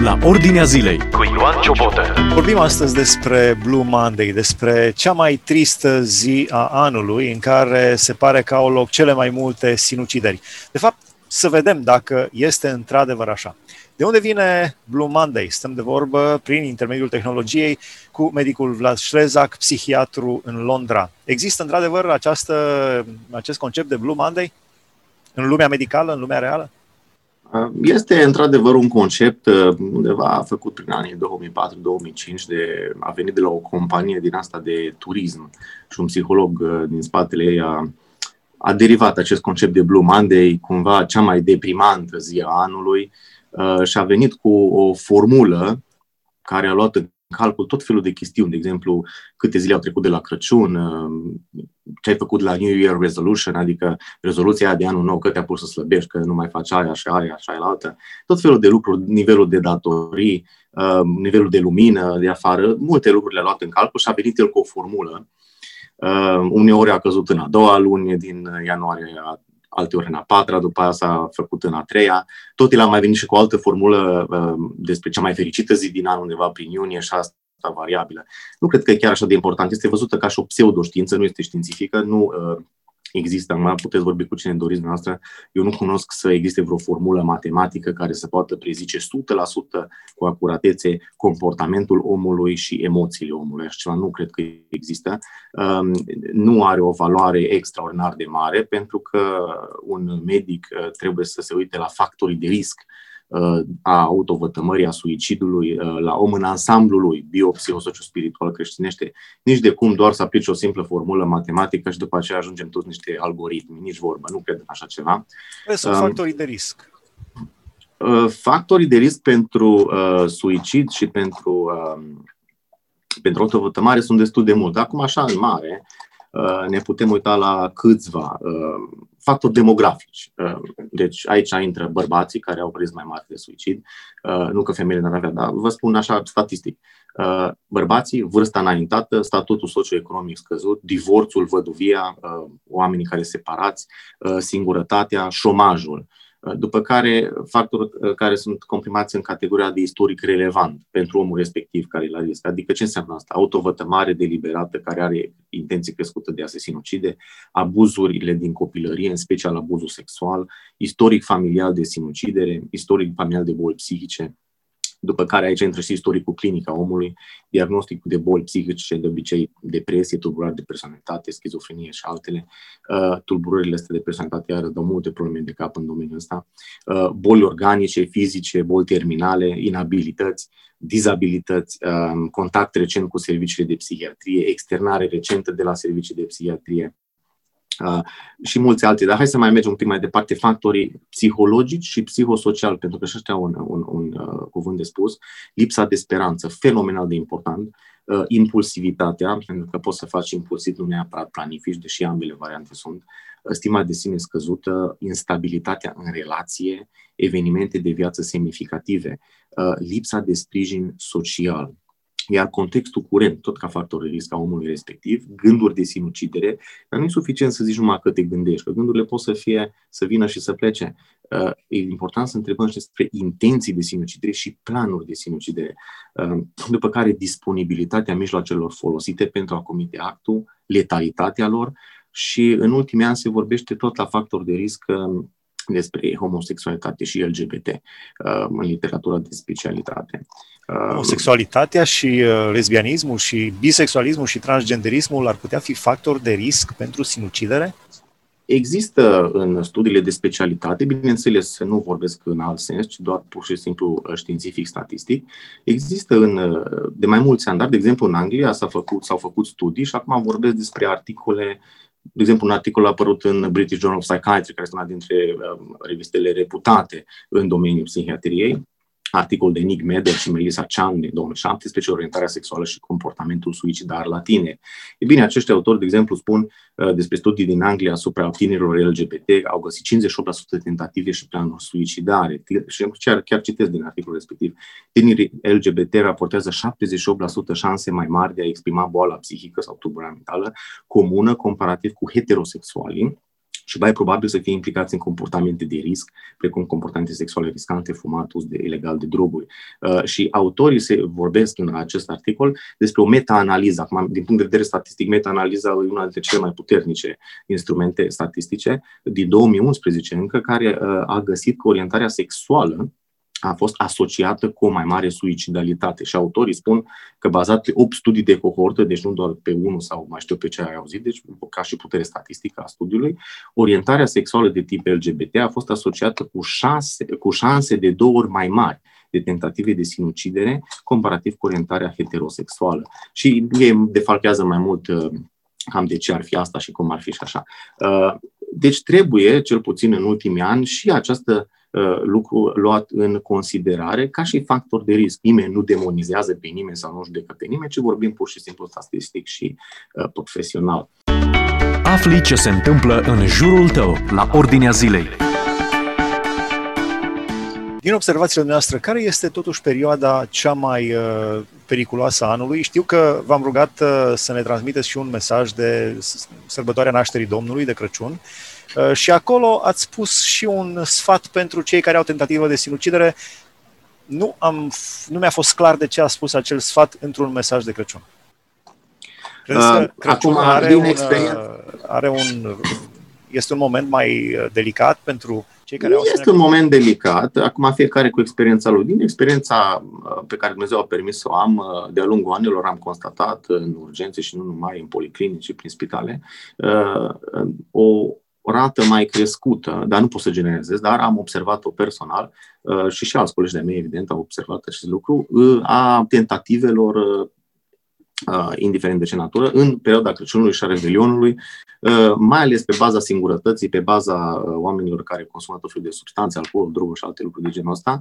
la Ordinea Zilei cu Ioan Ciobotă. Vorbim astăzi despre Blue Monday, despre cea mai tristă zi a anului în care se pare că au loc cele mai multe sinucideri. De fapt, să vedem dacă este într-adevăr așa. De unde vine Blue Monday? Stăm de vorbă prin intermediul tehnologiei cu medicul Vlad Ștrezac, psihiatru în Londra. Există într-adevăr acest concept de Blue Monday în lumea medicală, în lumea reală? Este într-adevăr un concept undeva făcut prin anii 2004-2005, a venit de la o companie din asta de turism și un psiholog din spatele ei a derivat acest concept de Blue Monday, cumva cea mai deprimantă zi a anului, și a venit cu o formulă care a luat în calcul tot felul de chestiuni, de exemplu, câte zile au trecut de la Crăciun, ce ai făcut la New Year Resolution, adică rezoluția aia de anul nou, că te-a pus să slăbești, că nu mai faci aia și aia și aia la altă. Tot felul de lucruri, nivelul de datorii, nivelul de lumină de afară, multe lucruri le-a luat în calcul și a venit el cu o formulă. Uneori a căzut în a doua luni din ianuarie, alteori în a patra, după aia s-a făcut în a treia. Tot el a mai venit și cu o altă formulă despre cea mai fericită zi din an, undeva prin iunie, și asta variabilă. Nu cred că e chiar așa de important. Este văzută ca și o pseudoștiință, nu este științifică, nu există, acum puteți vorbi cu cine doriți noastră. Eu nu cunosc să existe vreo formulă matematică care să poată prezice 100% cu acuratețe comportamentul omului și emoțiile omului. Așa ceva nu cred că există. Nu are o valoare extraordinar de mare, pentru că un medic trebuie să se uite la factorii de risc a autovătămării, a suicidului, la om în ansamblul lui, bio-psihosocio-spiritual creștinește, nici de cum doar să aplici o simplă formulă matematică și după aceea ajungem toți niște algoritmi, nici vorbă, nu cred în așa ceva. Care sunt factorii de risc? Factorii de risc pentru suicid și pentru autovătămare sunt destul de mult. Acum, așa, în mare, ne putem uita la câțiva factori demografici. Deci aici intră bărbații care au risc mai mare de suicid, nu că femeile n-ar avea, dar vă spun așa statistic. Bărbații, vârsta înaintată, statutul socioeconomic scăzut, divorțul, văduvia, oamenii care separați, singurătatea, șomajul. După care factori care sunt comprimați în categoria de istoric relevant pentru omul respectiv care e la risc. Adică ce înseamnă asta? Autovătămare deliberată care are intenție crescută de a se sinucide, abuzurile din copilărie, în special abuzul sexual, istoric familial de sinucidere, istoric familial de boli psihice. După care aici intră și istoricul clinic a omului, diagnosticul de boli psihice, de obicei depresie, tulburare de personalitate, schizofrenie și altele. Tulburările astea de personalitate iară dau multe probleme de cap în domeniul ăsta. Boli organice, fizice, boli terminale, inabilități, dizabilități, contact recent cu serviciile de psihiatrie, externare recentă de la servicii de psihiatrie. Și mulți alții, dar hai să mai mergem un pic mai departe, factorii psihologici și psihosociali, pentru că și ăștia au un cuvânt de spus, lipsa de speranță, fenomenal de important, impulsivitatea, pentru că poți să faci impulsiv, nu neapărat planifici, deși ambele variante sunt, stima de sine scăzută, instabilitatea în relație, evenimente de viață semnificative, lipsa de sprijin social. Iar contextul curent, tot ca factor de risc a omului respectiv, gânduri de sinucidere, dar nu e suficient să zici numai că te gândești, că gândurile pot să vină și să plece. E important să întrebăm și despre intenții de sinucidere și planuri de sinucidere, după care disponibilitatea mijloacelor folosite pentru a comite actul, letalitatea lor și în ultimii ani se vorbește tot la factor de risc despre homosexualitate și LGBT în literatura de specialitate. Homosexualitatea și lesbianismul și bisexualismul și transgenderismul ar putea fi factori de risc pentru sinucidere? Există în studiile de specialitate, bineînțeles nu vorbesc în alt sens, ci doar pur și simplu științific-statistic. Există de mai mulți ani, dar de exemplu în Anglia s-au făcut studii și acum vorbesc despre articole. De exemplu, un articol a apărut în British Journal of Psychiatry, care este una dintre revistele reputate în domeniul psihiatriei, articol de Nick Meder și Melissa Chang din 2017, orientarea sexuală și comportamentul suicidar la tineri. E bine, acești autori, de exemplu, spun despre studii din Anglia asupra tinerilor LGBT, au găsit 58% de tentative și planuri suicidare. Și chiar citesc din articolul respectiv. Tinerii LGBT raportează 78% șanse mai mari de a exprima boala psihică sau tulburarea mentală comună comparativ cu heterosexualii, și mai probabil să fie implicați în comportamente de risc, precum comportamente sexuale riscante, fumat, uz ilegal de droguri. Și autorii se vorbesc în acest articol despre o meta-analiză. Acum, din punct de vedere statistic, meta-analiza e una dintre cele mai puternice instrumente statistice din 2011 încă, care a găsit că orientarea sexuală a fost asociată cu o mai mare suicidalitate. Și autorii spun că bazat pe 8 studii de cohortă, deci nu doar pe unul sau mai știu pe ce ai auzit, deci ca și putere statistică a studiului, orientarea sexuală de tip LGBT a fost asociată cu șanse de 2 ori mai mari de tentative de sinucidere comparativ cu orientarea heterosexuală. Și ei defalchează mai mult cam de ce ar fi asta și cum ar fi și așa. Deci trebuie, cel puțin în ultimii ani, și această lucru luat în considerare ca și factor de risc. Nimeni nu demonizează pe nimeni sau nu judecă pe nimeni, ci vorbim pur și simplu statistic și profesional. Afli ce se întâmplă în jurul tău, la Ordinea Zilei. Din observațiile noastre, care este totuși perioada cea mai periculoasă a anului? Știu că v-am rugat să ne transmiteți și un mesaj de sărbătoarea nașterii Domnului, de Crăciun, și acolo ați spus și un sfat pentru cei care au tentativă de sinucidere. Nu mi-a fost clar de ce a spus acel sfat într-un mesaj de Crăciun. Credeți că Crăciun este un moment mai delicat pentru cei care Este un moment delicat, acum fiecare cu experiența lui. Din experiența pe care Dumnezeu a permis să o am, de-a lungul anilor am constatat în urgențe și nu numai, în policlinici și prin spitale, o rată mai crescută, dar nu pot să generalizez, dar am observat-o personal și alți colegi de-ai mei, evident, au observat acest lucru, a tentativelor, indiferent de ce natură, în perioada Crăciunului și a Revelionului, mai ales pe baza singurătății, pe baza oamenilor care consumă tot felul de substanțe, alcool, droguri și alte lucruri de genul ăsta.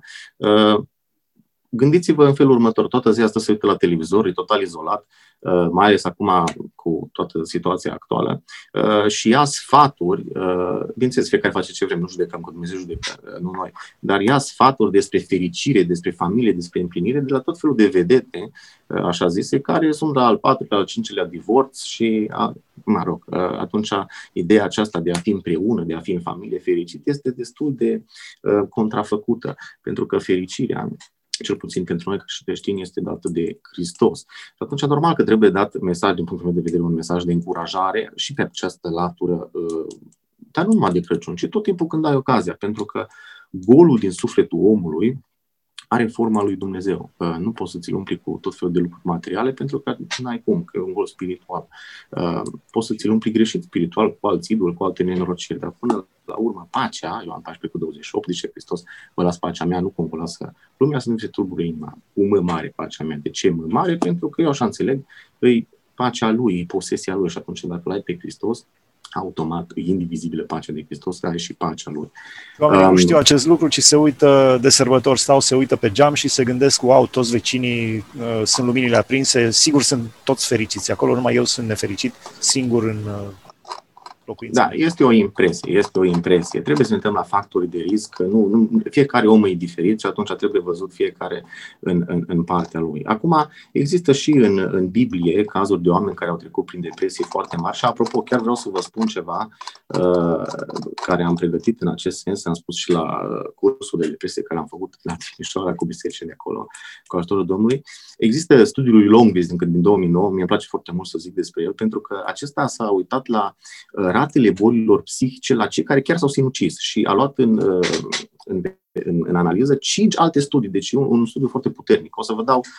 Gândiți-vă în felul următor, toată ziua asta se uită la televizor, e total izolat, mai ales acum cu toată situația actuală, și ia sfaturi, bineînțeles, fiecare face ce vrem, nu judecăm, că Dumnezeu judecă, nu noi, dar ia sfaturi despre fericire, despre familie, despre împlinire, de la tot felul de vedete, așa zise, care sunt la al 4-lea, al 5-lea divorț și, atunci ideea aceasta de a fi împreună, de a fi în familie fericit, este destul de contrafăcută, pentru că fericirea, cel puțin pentru noi și creștini, este dată de Hristos. Și atunci, normal că trebuie dat mesaj, din punctul meu de vedere, un mesaj de încurajare și pe această latură, dar nu numai de Crăciun, ci tot timpul când ai ocazia, pentru că golul din sufletul omului are forma lui Dumnezeu. Nu poți să ți-l umpli cu tot felul de lucruri materiale, pentru că nu ai cum, că e un gol spiritual. Poți să ți-l umpli greșit spiritual cu alți idoli, cu alte nenorociri, dar până la urmă, pacea, Ioan 14:28, zice Hristos, vă las pacea mea, nu cum vă lasă lumea să nu se tulbure inima. Cu mă mare pacea mea. De ce mă mare? Pentru că eu așa înțeleg, e pacea lui, e posesia lui, și atunci dacă l-ai pe Hristos, automat, e indivizibilă pacea de Hristos, are și pacea lui. Oamenii nu știu acest lucru, ci se uită de sărbători, se uită pe geam și se gândesc, wow, toți vecinii sunt luminile aprinse, sigur sunt toți fericiți, acolo numai eu sunt nefericit, singur în locuință. Da, este o impresie. Trebuie să ne uităm la factorii de risc, că fiecare om e diferit și atunci trebuie văzut fiecare în partea lui. Acum, există și în Biblie cazuri de oameni care au trecut prin depresii foarte mari și, apropo, chiar vreau să vă spun ceva care am pregătit în acest sens, am spus și la cursul de depresie care am făcut la Timișoara cu bisericile de acolo, cu ajutorul Domnului. Există studiul lui Longbis încă din 2009, mi-e place foarte mult să zic despre el, pentru că acesta s-a uitat la ratele bolilor psihice la cei care chiar s-au sinucis și a luat în analiză 5 alte studii, deci un studiu foarte puternic. O să vă dau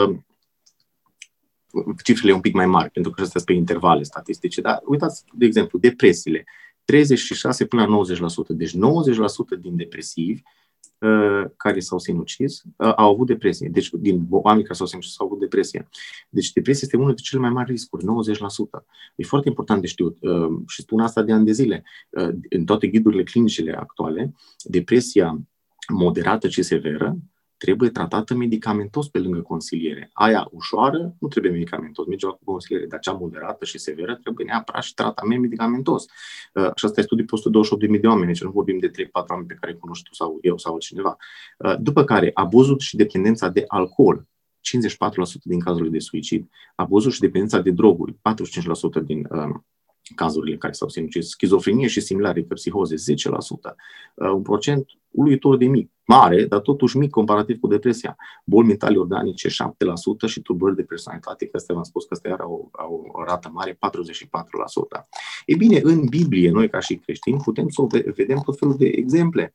cifrele un pic mai mari, pentru că astea sunt pe intervale statistice, dar uitați, de exemplu, depresiile, 36 până la 90%, deci 90% din depresivi care s-au sinucis au avut depresie. Deci, din oameni care s-au sinucis au avut depresie. Deci, depresia este unul dintre cele mai mari riscuri, 90%. E foarte important de știut și spun asta de ani de zile. În toate ghidurile clinicile actuale, depresia moderată și severă trebuie tratată medicamentos pe lângă consiliere. Aia ușoară nu trebuie medicamentos, merge cu consiliere, dar cea moderată și severă trebuie neapărat și tratament medicamentos. Și asta e studiul pe 128.000 de oameni, deci nu vorbim de 3-4 oameni pe care cunosc tu sau eu sau altcineva. După care, abuzul și dependența de alcool, 54% din cazurile de suicid, abuzul și dependența de droguri, 45% din cazurile care s-au sinucis. Schizofrenie și similare că psihoze, 10%. Un procent uluitor de mic, mare, dar totuși mic comparativ cu depresia. Boli mentale organice, 7% și tulburări de personalitate, că astea v-am spus că astea au o rată mare, 44%. E bine, în Biblie, noi ca și creștini, putem să vedem tot felul de exemple.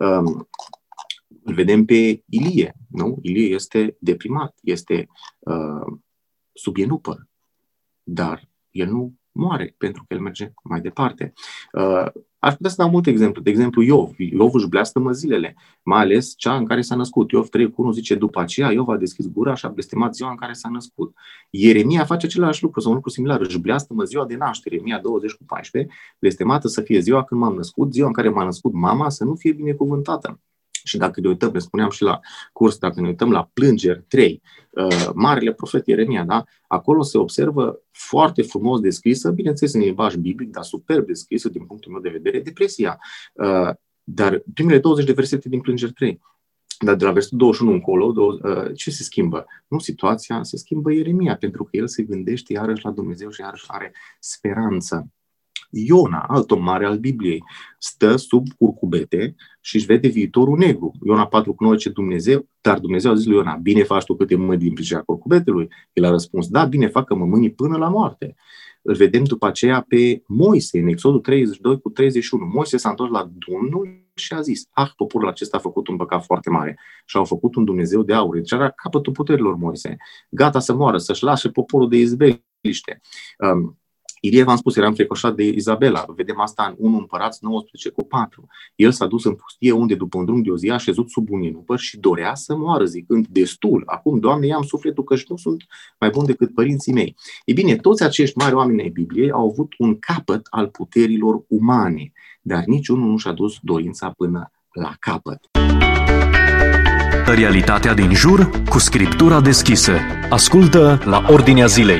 Îl vedem pe Ilie, nu? Ilie este deprimat, este subienupăr, dar el nu moare pentru că el merge mai departe. Aș putea să dau multe exemple. De exemplu, Iov. Iov își blesteamă zilele, mai ales cea în care s-a născut. Iov 3:1 zice, după aceea Iov a deschis gura și a blestemat ziua în care s-a născut. Ieremia face același lucru, sau un lucru similar. Își blesteamă ziua de naștere, Ieremia 20:14, blestemată să fie ziua când m-am născut, ziua în care m-a născut mama, să nu fie binecuvântată. Și dacă ne uităm, le spuneam și la curs, dacă ne uităm la Plângeri 3, Marele Profet Ieremia, da? Acolo se observă foarte frumos descrisă, bineînțeles în limbaj biblic, dar superb descrisă din punctul meu de vedere, depresia. Dar primele 20 de versete din Plângeri 3, dar de la versetul 21 încolo, ce se schimbă? Nu situația, se schimbă Ieremia, pentru că el se gândește iarăși la Dumnezeu și iarăși are speranță. Iona, alt om mare al Bibliei, stă sub curcubete și își vede viitorul negru. Iona 4:9 zice Dumnezeu, dar Dumnezeu a zis lui Iona, bine faci tu că te mâni din pricina curcubetelui? El a răspuns, da, bine fac că mă mâni până la moarte. Îl vedem după aceea pe Moise, în Exodul 32:31. Moise s-a întors la Domnul și a zis, poporul acesta a făcut un păcat foarte mare și au făcut un Dumnezeu de aur. Deci era capătul puterilor Moise, gata să moară, să-și lase poporul de izbeliște. Ilie, v-am spus, era înfricoșat de Izabela. Vedem asta în 1 Împărați 19:4. El s-a dus în pustie unde, după un drum de o zi, a șezut sub un ienupăr și dorea să moară, zicând, destul, acum, Doamne, ia-mi sufletul că nu sunt mai bun decât părinții mei. Ei bine, toți acești mari oameni ai Bibliei au avut un capăt al puterilor umane, dar niciunul nu și-a dus dorința până la capăt. Realitatea din jur cu scriptura deschisă. Ascultă La Ordinea Zilei.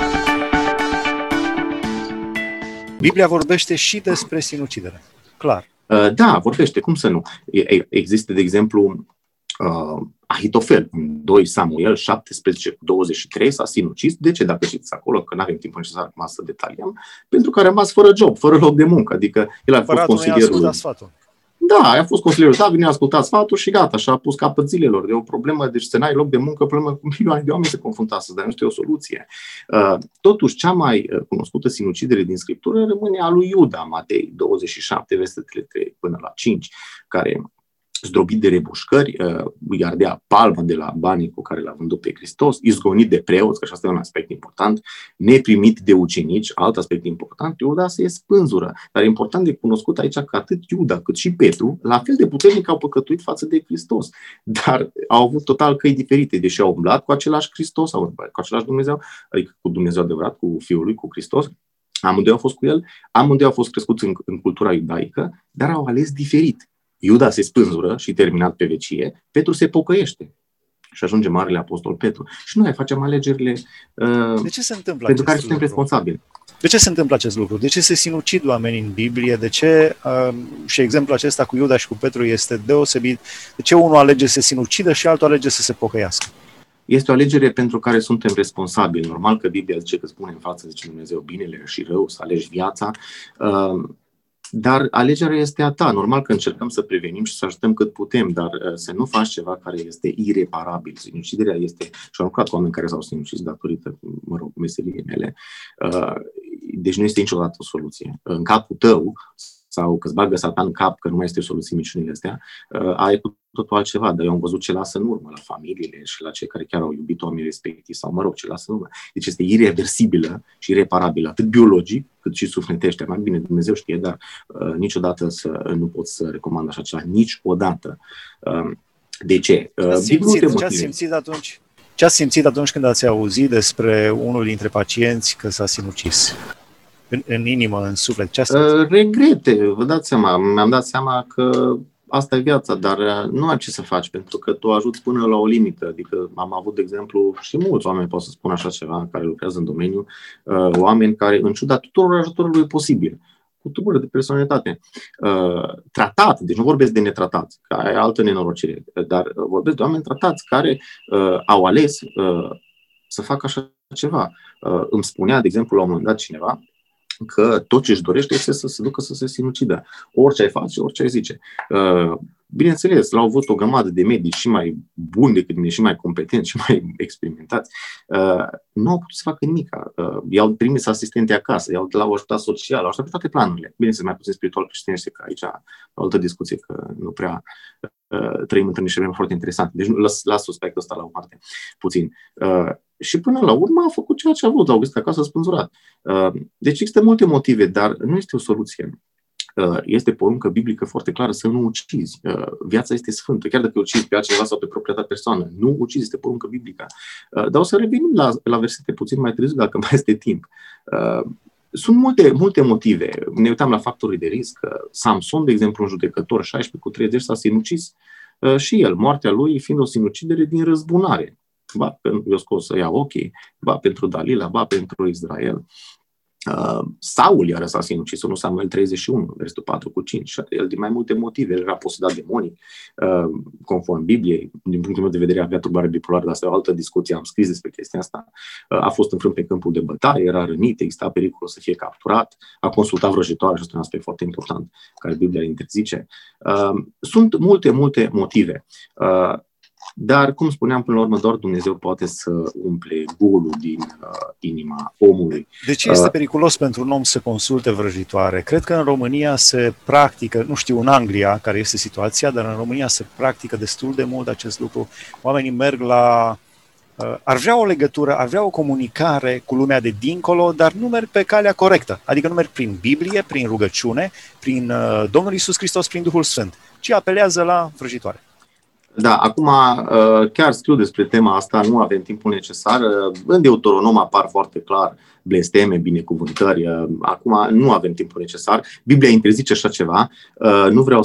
Biblia vorbește și despre sinucidere. Clar. Da, vorbește, cum să nu? Există, de exemplu, Ahitofel, în 2 Samuel 17:23 s-a sinucis. De ce? Dacă știți acolo, că nu avem timp necesar acum să detaliem, pentru că a rămas fără job, fără loc de muncă. Adică el a fost consilierul. Da, a fost consilierul. Da, vine a ascultat sfatul și gata, și a pus capăt zilelor. De o problemă, deci să n-ai loc de muncă, problemă cu milioane de oameni se confruntă astăzi, dar nu știu o soluție. Totuși, cea mai cunoscută sinucidere din Scriptură rămâne a lui Iuda, Matei 27, versetele 3 până la 5, care, zdrobit de rebușcări, îi ardea palma de la banii cu care l-a vândut pe Hristos, izgonit de preoți, că și asta e un aspect important, neprimit de ucenici, alt aspect important, Iuda se spânzură. Dar e important de cunoscut aici că atât Iuda cât și Petru, la fel de puternic au păcătuit față de Hristos, dar au avut total căi diferite, deși au umblat cu același Hristos, cu același Dumnezeu, adică cu Dumnezeu adevărat, cu Fiul lui, cu Hristos. Amândoi au fost cu el, amândoi au fost crescuți în cultura iudaică, dar au ales diferit. Iuda se spânzură și terminat pe vecie, Petru se pocăiește și ajunge Marele Apostol Petru. Și noi facem alegerile de ce se întâmplă pentru care suntem responsabili. De ce se întâmplă acest lucru? De ce se sinucid oamenii în Biblie? De ce, și exemplul acesta cu Iuda și cu Petru este deosebit, de ce unul alege să se sinucidă și altul alege să se pocăiască? Este o alegere pentru care suntem responsabili. Normal că Biblia zice că spune în față, zice Dumnezeu, binele și rău, să alegi viața. Dar alegerea este a ta. Normal că încercăm să prevenim și să ajutăm cât putem, dar să nu faci ceva care este ireparabil. Sinuciderea este, și am lucrat cu oameni care s-au sinucis datorită, meseriei mele, deci nu este niciodată o soluție. În capul tău, sau că îți bagă Satan în cap că nu mai este o soluție minciunile astea, ai cu totul altceva, dar eu am văzut ce lasă în urmă la familiile și la cei care chiar au iubit oamenii respectivi, sau ce lasă în urmă. Deci este ireversibilă și ireparabilă, atât biologic cât și sufletește. Mai bine Dumnezeu știe, dar niciodată nu pot să recomand așa ceva, niciodată. De ce? Ce ați simțit atunci când ați auzit despre unul dintre pacienți că s-a sinucis? În inimă, în suflet? Regrete, vă dați seama. Mi-am dat seama că asta e viața, dar nu ai ce să faci, pentru că tu ajuți până la o limită. Adică am avut, de exemplu, și mulți oameni, pot să spun așa ceva, care lucrează în domeniu, oameni care, în ciuda tuturor ajutorului posibil, cu tulburări de personalitate, tratat, deci nu vorbesc de netratați, că e altă nenorocire, dar vorbesc de oameni tratați care au ales să facă așa ceva. Îmi spunea, de exemplu, la un moment dat cineva, că tot ce își dorește este să se ducă să se sinucidă. Orice ai face, orice ai zice. Bineînțeles, l-au avut o grămadă de medici și mai buni decât mine, și mai competenți, și mai experimentați. Nu au putut să facă nimic. I-au trimis asistente acasă, l-au ajutat social, au ajutat pe toate planurile. Bineînțeles, mai puțin spiritual creștinește, că aici o altă discuție, că nu prea trăim într niște vremuri foarte interesante. Deci las suspectul ăsta la o parte puțin. Și până la urmă a făcut ceea ce a vrut, l-au găsit acasă spânzurat. Deci există multe motive, dar nu este o soluție. Este poruncă biblică foarte clară să nu ucizi. Viața este sfântă. Chiar dacă ucizi pe altcineva sau pe propria ta persoană, nu ucizi, este poruncă biblică. Dar o să revenim la versete puțin mai târziu, dacă mai este timp. Sunt multe motive. Ne uitam la factorii de risc. Samson, de exemplu, un judecător 16:30 s-a sinucis și el, moartea lui fiind o sinucidere din răzbunare. Ba pentru Ioscos să ia ochii, ba pentru Dalila, ba pentru Israel. Saul iară s-a sinucis, 1 Samuel 31, versetul 4-5. El din mai multe motive, el era posedat demonic, conform Bibliei. Din punctul meu de vedere avea tulburare bipolară, dar asta e o altă discuție, am scris despre chestia asta. A fost înfrânt pe câmpul de bătaie, era rănit, exista pericolul să fie capturat, a consultat vrăjitoare și asta e un aspect foarte important care Biblia îl interzice. Sunt multe motive. Dar, cum spuneam, până la urmă, doar Dumnezeu poate să umple golul din inima omului. De ce este periculos pentru un om să consulte vrăjitoare? Cred că în România se practică, nu știu în Anglia care este situația, dar în România se practică destul de mult acest lucru. Oamenii merg la... ar vrea o legătură, ar vrea o comunicare cu lumea de dincolo, dar nu merg pe calea corectă. Adică nu merg prin Biblie, prin rugăciune, prin Domnul Iisus Hristos, prin Duhul Sfânt, ci apelează la vrăjitoare. Da, acum chiar scriu despre tema asta, nu avem timpul necesar. În Deuteronom apar foarte clar blesteme, binecuvântări. Acum nu avem timpul necesar. Biblia interzice așa ceva. Nu vreau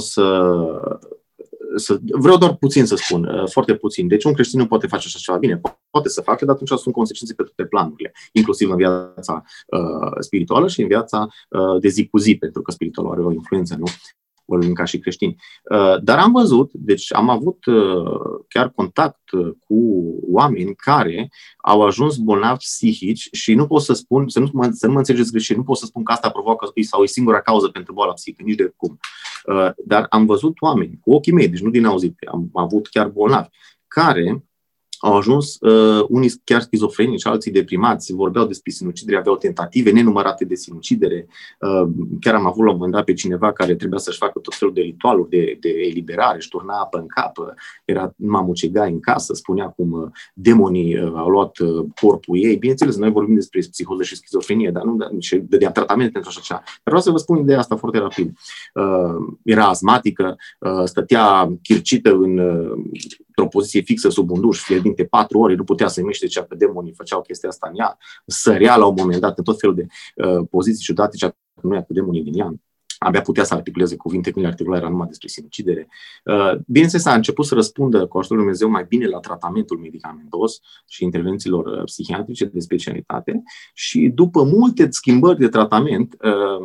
vreau doar puțin să spun, foarte puțin. Deci un creștin nu poate face așa ceva. Bine, poate să facă, dar atunci sunt consecințe pe toate planurile, inclusiv în viața spirituală și în viața de zi cu zi, pentru că spiritualul are o influență, nu? Vorbim ca și creștini. Dar am văzut, deci am avut chiar contact cu oameni care au ajuns bolnavi psihici și nu pot să spun, să nu mă înțelegeți greșit, nu pot să spun că asta provoacă sau e singura cauză pentru boala psihică, nici de cum. Dar am văzut oameni cu ochii mei, deci nu din auzite, am avut chiar bolnavi, care au ajuns unii chiar schizofrenici, alții deprimați, vorbeau despre sinucidere, aveau tentative nenumărate de sinucidere. Chiar am avut la un moment dat pe cineva care trebuia să-și facă tot felul de ritualuri de eliberare, își turna apă în cap, era mamucegai în casă, spunea cum demonii au luat corpul ei. Bineînțeles, noi vorbim despre psihoză și schizofrenie, dar nu și dădeam tratament pentru așa ceva. Dar vreau să vă spun ideea asta foarte rapid. Era asmatică, stătea chircită într-o poziție fixă sub un duș, fierbinte 4 ore, nu putea să miște, cea că demonii făceau chestia asta în ea, sărea la un moment dat în tot felul de poziții ciudate, cea că nu ia cu demonii din ea. Abia putea să articuleze cuvinte, când le articula era numai despre sinucidere. Bineînțeles, a început să răspundă cu ajutorul lui Dumnezeu mai bine la tratamentul medicamentos și intervențiilor psihiatrice de specialitate și după multe schimbări de tratament,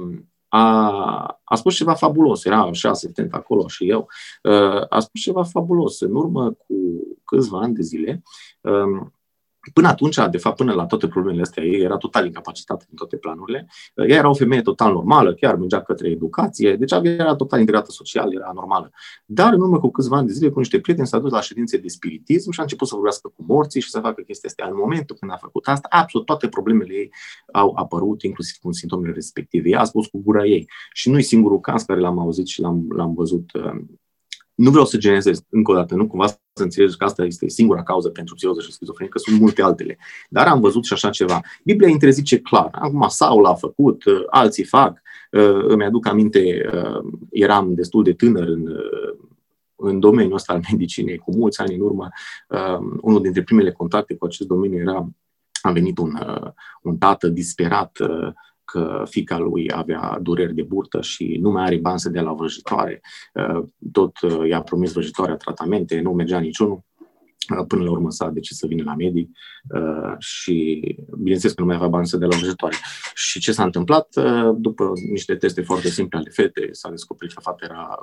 a spus ceva fabulos, era și asistent acolo și eu, a spus ceva fabulos. În urmă cu câțiva ani de zile, până atunci, de fapt, până la toate problemele astea, ei era total incapacitată în toate planurile. Ea era o femeie total normală, chiar mergea către educație, deci era total integrată social, era normală. Dar în urmă cu câțiva ani de zile, cu niște prieteni, s-a dus la ședințe de spiritism și a început să vorbească cu morții și să facă chestia astea. În momentul când a făcut asta, absolut toate problemele ei au apărut, inclusiv cu simptomele respective. Ea a spus cu gura ei. Și nu e singurul caz care l-am auzit și l-am văzut. Nu vreau să generalizez încă o dată, nu cumva să înțelegeți că asta este singura cauză pentru psihoză și schizofrenie, că sunt multe altele. Dar am văzut și așa ceva. Biblia interzice clar. Acum Saul a făcut, alții fac. Îmi aduc aminte, eram destul de tânăr în domeniul ăsta al medicinei, cu mulți ani în urmă. Unul dintre primele contacte cu acest domeniu a venit un tată disperat că fiica lui avea dureri de burtă și nu mai are bani să dea la vrăjitoare. Tot i-a promis vrăjitoarea tratamente, nu mergea niciunul. Până la urmă s-a decis să vină la medic și bineînțeles că nu mai avea bani să dea la vrăjitoare. Și ce s-a întâmplat? După niște teste foarte simple ale fetei, s-a descoperit că fata era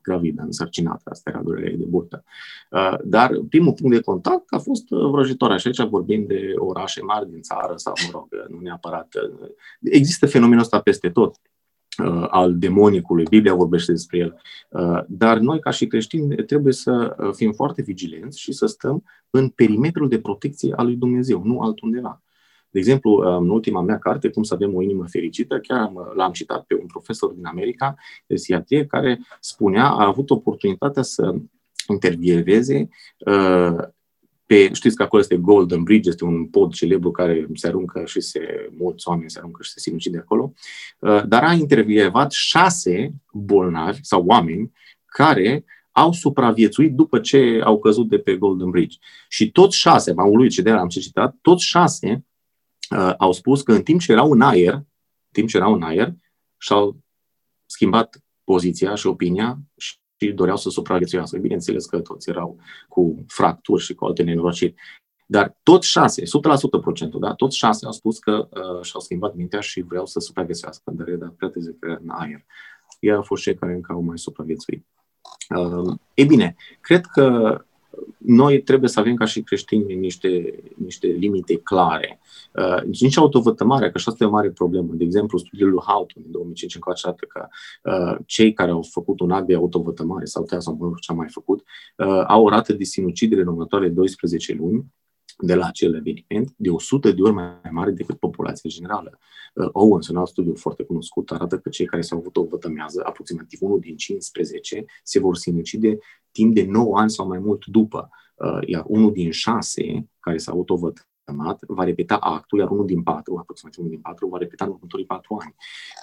gravidă, însărcinată, asta era durerea ei de burtă. Dar primul punct de contact a fost vrăjitoarea și aici vorbim de orașe mari din țară sau, mă rog, nu neapărat. Există fenomenul ăsta peste tot, al demonicului, Biblia vorbește despre el, dar noi ca și creștini trebuie să fim foarte vigilenți și să stăm în perimetrul de protecție al lui Dumnezeu, nu altundeva. De exemplu, în ultima mea carte, Cum să avem o inimă fericită, chiar l-am citat pe un profesor din America de psihiatrie care spunea, a avut oportunitatea să intervieveze știți că acolo este Golden Bridge, este un pod celebru care se aruncă și mulți oameni se aruncă și se sinucide acolo, dar a intervievat 6 bolnavi sau oameni care au supraviețuit după ce au căzut de pe Golden Bridge. Și toți 6, m-am uluit și de-aia am citat, toți 6 au spus că în timp ce erau în aer, și-au schimbat poziția și opinia și doreau să supraviețuiască. Bineînțeles că toți erau cu fracturi și cu alte nenorociri. Dar toți 6, 100% procentul, da? Toți 6 au spus că și-au schimbat mintea și vreau să supraviețuiască, dar era prea târziu că era în aer. Ei au fost cei care încă au mai supraviețuit. Ei bine, cred că noi trebuie să avem ca și creștini niște limite clare. Nici autovătămarea, că și asta e o mare problemă. De exemplu, studiul lui Houghton în 2005 încoace arată că cei care au făcut un act de autovătămare sau ce-a mai făcut, au o rată de sinucidere în următoarele 12 luni de la acel eveniment de 100 de ori mai mare decât populația generală. Owens, un alt studiu foarte cunoscut, arată că cei care s-au autovătămează, aproximativ 1 din 15, se vor sinucide timp de 9 ani sau mai mult după. Iar 1 din 6 care s-au autovătămat va repeta actul, iar 1 din 4, aproximativ 1 din 4, va repeta în următorii 4 ani.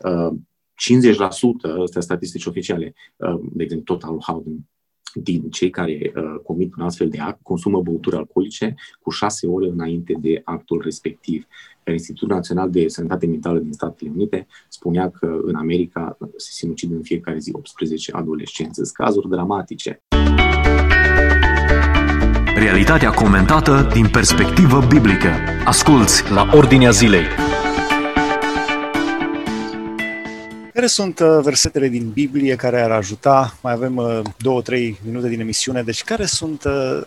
50%, astea statistici oficiale, de exemplu tot al Houghton, din cei care comit un astfel de act consumă băuturi alcoolice cu 6 ore înainte de actul respectiv. Iar Institutul Național de Sănătate Mentală din Statele Unite spunea că în America se sinucid în fiecare zi 18 adolescenți. Sunt cazuri dramatice. Realitatea comentată din perspectivă biblică. Asculți la Ordinea Zilei. Care sunt versetele din Biblie care ar ajuta? Mai avem 2-3 minute din emisiune. Deci care sunt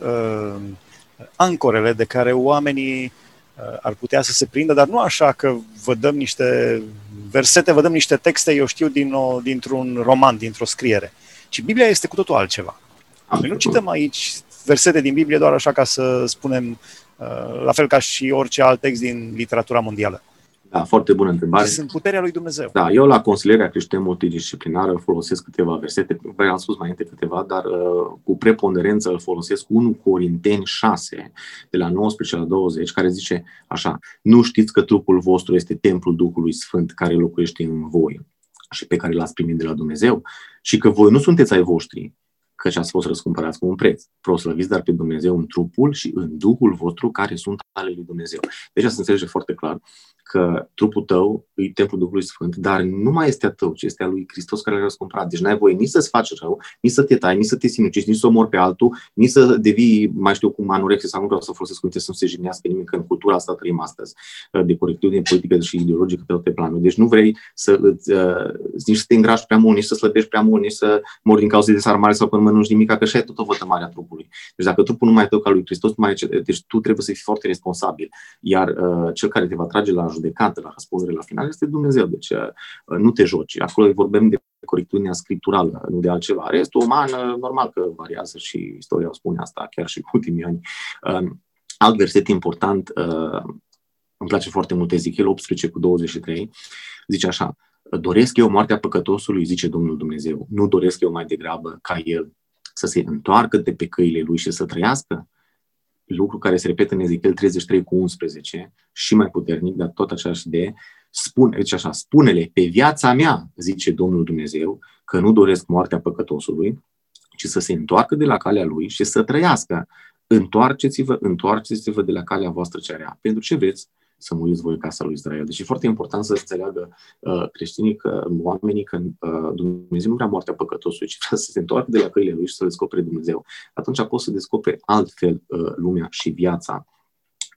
ancorele de care oamenii ar putea să se prindă, dar nu așa că vă dăm niște versete, vă dăm niște texte, eu știu, dintr-un roman, dintr-o scriere. Ci Biblia este cu totul altceva. Noi nu cităm aici versete din Biblie doar așa ca să spunem, la fel ca și orice alt text din literatura mondială. Da, foarte bună întrebare. Sunt puterea lui Dumnezeu. Da, eu la consilierea creștină multidisciplinară folosesc câteva versete, v-am spus mai înainte câteva, dar cu preponderență îl folosesc 1 Corinteni 6, de la 19 la 20, care zice așa: nu știți că trupul vostru este templul Duhului Sfânt care locuiește în voi și pe care l-ați primit de la Dumnezeu și că voi nu sunteți ai voștri, căci ați fost răscumpărați cu un preț. Proslăviți dar pe Dumnezeu în trupul și în Duhul vostru care sunt ale lui Dumnezeu. Deci se înțelege foarte clar că trupul tău e templul Duhului Sfânt, dar nu mai este a tău, ci este a lui Hristos care l-a răscumpărat. Deci n-ai voie nici să-ți faci rău, nici să te tai, nici să te sinucizi, nici să omori pe altul, nici să devii, mai știu cum, anorexie sau nu vreau să folosesc cuvinte să nu se jignească nimeni, că în cultura asta trăim astăzi, de corectitudine politică și ideologică pe toate planuri. Deci nu vrei nici să te îngrași prea mult, nici să slăbești prea mult, nici să mori din cauza de sarmale sau că nu mănânci nimic, că și e tot o vătămare a trupului. Deci dacă trupul nu mai e tău ca lui Hristos, deci tu trebuie să fii foarte responsabil. Iar cel care te va trage la judecată, la răspundere la final, este Dumnezeu. Deci nu te joci. Acolo vorbim de corectitudinea scripturală, nu de altceva. Restul uman, normal că variază și istoria o spune asta, chiar și în ultimii ani. Alt verset important, îmi place foarte mult, Ezechiel 18:23, zice așa: doresc eu moartea păcătosului, zice Domnul Dumnezeu, nu doresc eu mai degrabă ca el să se întoarcă de pe căile lui și să trăiască? Lucru care se repetă în Ezechiel 33:11 și mai puternic, dar tot aceeași idee, zice așa: spune-le pe viața mea, zice Domnul Dumnezeu, că nu doresc moartea păcătosului, ci să se întoarcă de la calea lui și să trăiască. Întoarceți-vă de la calea voastră cea rea. Pentru ce vreți să muriți voi casa lui Israel? Deci e foarte important să înțeleagă creștinii, oamenii, că Dumnezeu nu vrea moartea păcătosului, ci vrea să se întoarcă de la căile lui și să descopere Dumnezeu. Atunci poți să descoperi altfel lumea și viața.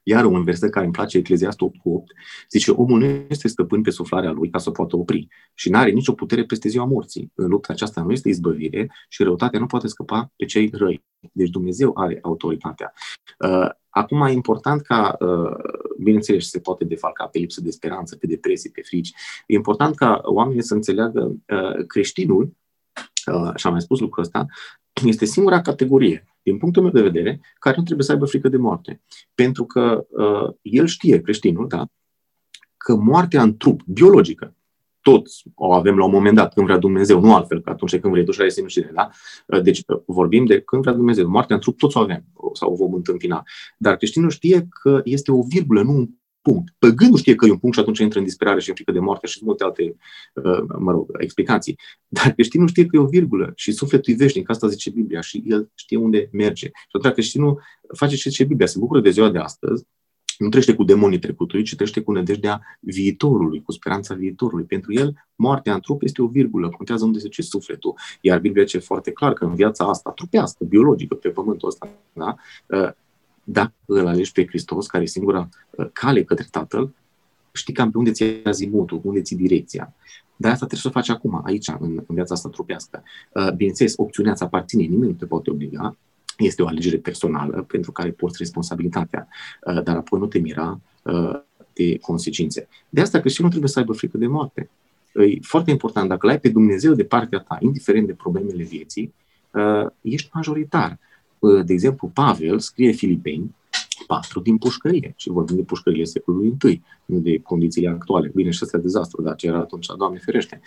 Iar un verset care îmi place, Ecleziastul 8:8, zice, omul nu este stăpân pe suflarea lui ca să poată opri și nu are nicio putere peste ziua morții. În lupta aceasta nu este izbăvire și răutatea nu poate scăpa pe cei răi. Deci Dumnezeu are autoritatea. Acum e important ca, bineînțeles, se poate defalca pe lipsă de speranță, pe depresie, pe frici. E important ca oamenii să înțeleagă creștinul, și am mai spus lucrul ăsta, este singura categorie, din punctul meu de vedere, care nu trebuie să aibă frică de moarte. Pentru că el știe, creștinul, da, că moartea în trup, biologică, toți o avem la un moment dat, când vrea Dumnezeu, nu altfel, că atunci când vrei duci la sinucidere, da? Deci vorbim de când vrea Dumnezeu, moartea în trup, toți o avem, sau o vom întâmpina. Dar creștinul știe că este o virgulă, nu un punct. Păgânul știe că e un punct și atunci intră în disperare și în frică de moarte și multe alte, explicații. Dar creștinul știe că e o virgulă și sufletul e veșnic, asta zice Biblia, și el știe unde merge. Și atunci creștinul face ce zice Biblia, se bucură de ziua de astăzi, nu trăiește cu demonii trecutului, ci trăiește cu nădejdea viitorului, cu speranța viitorului. Pentru el, moartea în trup este o virgulă, contează unde se duce sufletul. Iar Biblia zice foarte clar că în viața asta, trupească, biologică, pe pământul ăsta, da? Dacă îl alegi pe Hristos, care e singura cale către Tatăl, știi cam pe unde ți-e azimutul, unde ți-e direcția. Dar asta trebuie să o faci acum, aici, în viața asta trupească. Bineînțeles, opțiunea îți aparține, nimeni nu te poate obliga. Este o alegere personală pentru care porți responsabilitatea, dar apoi nu te mira de consecințe. De asta creștinul trebuie să aibă frică de moarte. E foarte important, dacă l-ai pe Dumnezeu de partea ta, indiferent de problemele vieții, ești majoritar. De exemplu, Pavel scrie Filipeni 4 din pușcărie și vorbim de pușcările secolului I, nu de condițiile actuale. Bine, și ăsta e dezastru, dar ce era atunci, Doamne ferește.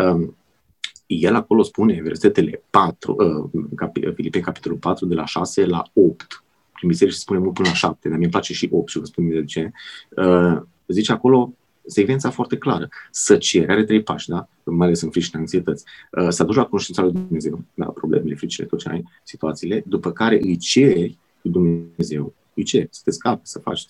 El acolo spune versetele 4, Filipeni capitolul 4, de la 6 la 8. Prin biserică se spune mult până la 7, dar mi-e place și 8 și vă spun de ce. Zice acolo secvența foarte clară. Să ceri, are 3 pași, da? Mai ales în frici și în anxietăți. Să aduci la cunoștința lui Dumnezeu, da? Problemele, fricile, tot ce ai, situațiile, după care îi ceri lui Dumnezeu, îi ceri, să te scapi, să faci,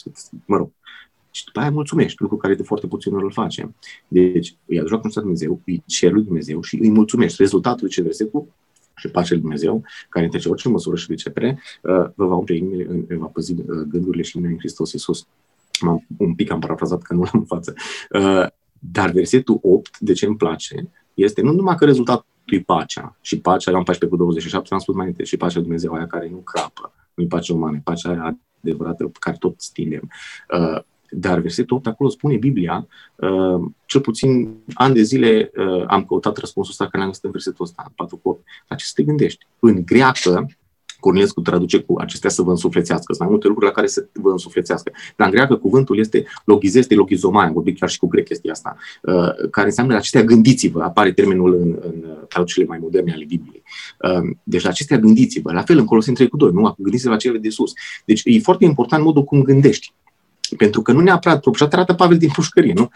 și după aia mulțumești, lucru care de foarte puțin îl face. Deci îi aduci la cunoștința lui Dumnezeu, îi ceri lui Dumnezeu și îi mulțumești. Rezultatul ce versetul și pacea lui Dumnezeu, care întrece orice măsură și pricepere, vă va umple inimile, va păzi gândurile și inimile în Hristos Iisus. Un pic am parafrazat că nu l-am în față. Dar versetul 8, de ce îmi place, este nu numai că rezultatul e pacea, și pacea, Ioan 14:27, am spus mai înainte, și pacea lui Dumnezeu, aia care nu crapă, nu-i pacea umană, pacea aia adevărată pe care tot stindem. Dar versetul 8, acolo spune Biblia, cel puțin ani de zile am căutat răspunsul ăsta, că n-am găsit în versetul ăsta, 4:8. La ce să te gândești? În greacă, Cornilescu traduce cu acestea să vă însuflețească. Sunt mai multe lucruri la care să vă însuflețească. Dar în greacă cuvântul este logizeste, logizomai, am vorbit chiar și cu grec chestia asta, care înseamnă acestea gândiți-vă, apare termenul în traducerile mai moderne ale Bibliei. Deci la acestea gândiți-vă, la fel în Coloseni 3:2, nu? Gândiți-vă la cele de sus. Deci e foarte important modul cum gândești. Pentru că nu neapărat, și arată Pavel din pușcărie, nu?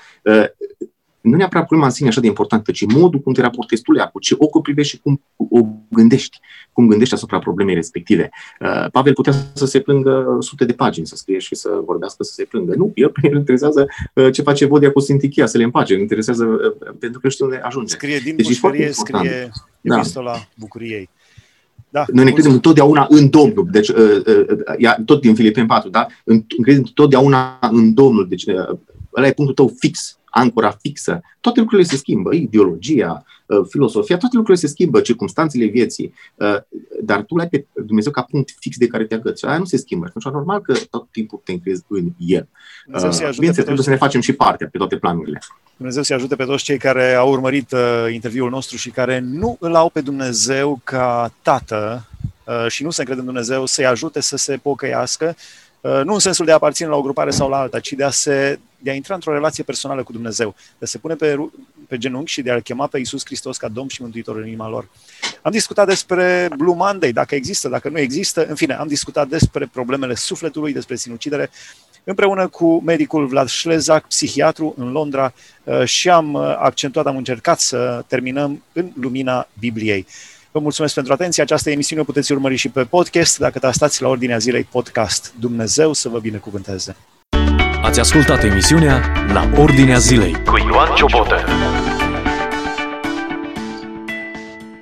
Nu neapărat problema în sine așa de importantă, ci modul cum te raportezi tu la ea, cu ce ochi o privești și cum o gândești. Cum gândești asupra problemei respective. Pavel putea să se plângă sute de pagini, să scrie și să vorbească, să se plângă. Nu, el interesează ce face Vodia cu Sintichia, să le împace. Îl interesează pentru că știu unde ajunge. Scrie din pușcărie, scrie epistola bucuriei. Da, noi ne credem întotdeauna în Domnul. Deci, tot din Filipeni 4, da? Credem întotdeauna în Domnul. Deci, ăla e punctul tău fix, ancora fixă. Toate lucrurile se schimbă, ideologia, filosofia, toate lucrurile se schimbă, circumstanțele vieții, dar tu l-ai pe Dumnezeu ca punct fix de care te agăți. Aia nu se schimbă. Atunci, normal că tot timpul te încrezi în El. Bine, trebuie să ne facem și partea pe toate planurile. Dumnezeu să-i ajute pe toți cei care au urmărit interviul nostru și care nu îl au pe Dumnezeu ca Tată și nu se încred în Dumnezeu, să-i ajute să se pocăiască, nu în sensul de a aparține la o grupare sau la alta, ci de a intra într-o relație personală cu Dumnezeu, de a se pune pe genunchi și de a-L chema pe Iisus Hristos ca Domn și Mântuitor în inima lor. Am discutat despre Blue Monday, dacă există, dacă nu există, în fine, am discutat despre problemele sufletului, despre sinucidere, împreună cu medicul Vlad Șlezac, psihiatru în Londra, și am încercat să terminăm în lumina Bibliei. Vă mulțumesc pentru atenție. Această emisiune o puteți urmări și pe podcast, dacă stați la Ordinea Zilei podcast. Dumnezeu să vă binecuvânteze! Ați ascultat emisiunea La Ordinea Zilei cu Ioan Ciobotă.